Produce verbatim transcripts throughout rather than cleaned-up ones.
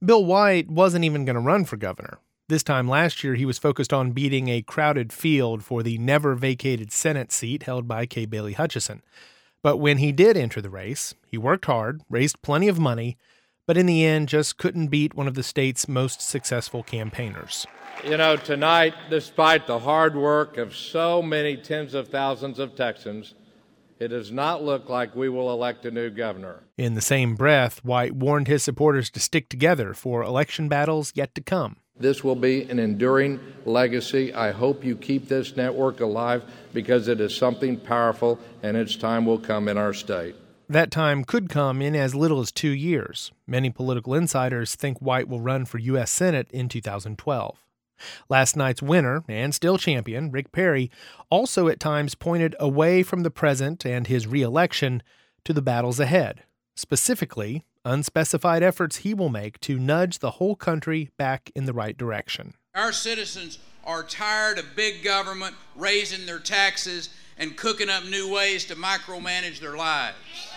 Bill White wasn't even going to run for governor. This time last year, he was focused on beating a crowded field for the never-vacated Senate seat held by Kay Bailey Hutchison. But when he did enter the race, he worked hard, raised plenty of money, but in the end just couldn't beat one of the state's most successful campaigners. You know, tonight, despite the hard work of so many tens of thousands of Texans, it does not look like we will elect a new governor. In the same breath, White warned his supporters to stick together for election battles yet to come. This will be an enduring legacy. I hope you keep this network alive because it is something powerful, and its time will come in our state. That time could come in as little as two years. Many political insiders think White will run for U S Senate in two thousand twelve. Last night's winner, and still champion, Rick Perry, also at times pointed away from the present and his re-election to the battles ahead, specifically unspecified efforts he will make to nudge the whole country back in the right direction. Our citizens are tired of big government raising their taxes and cooking up new ways to micromanage their lives.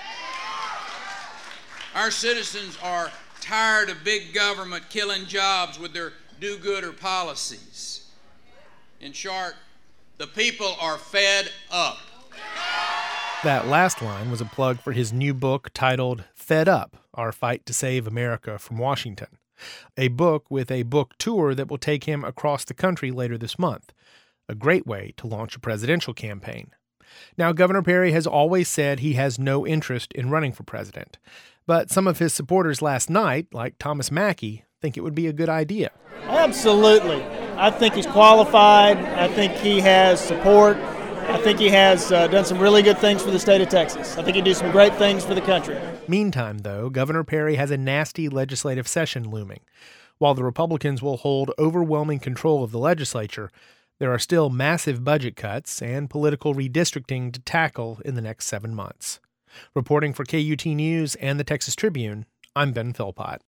Our citizens are tired of big government killing jobs with their do-gooder policies. In short, the people are fed up. That last line was a plug for his new book titled Fed Up, Our Fight to Save America from Washington, a book with a book tour that will take him across the country later this month, a great way to launch a presidential campaign. Now, Governor Perry has always said he has no interest in running for president, but some of his supporters last night, like Thomas Mackey, think it would be a good idea. Absolutely. I think he's qualified. I think he has support. I think he has uh, done some really good things for the state of Texas. I think he'd do some great things for the country. Meantime, though, Governor Perry has a nasty legislative session looming. While the Republicans will hold overwhelming control of the legislature, there are still massive budget cuts and political redistricting to tackle in the next seven months. Reporting for K U T News and the Texas Tribune, I'm Ben Philpott.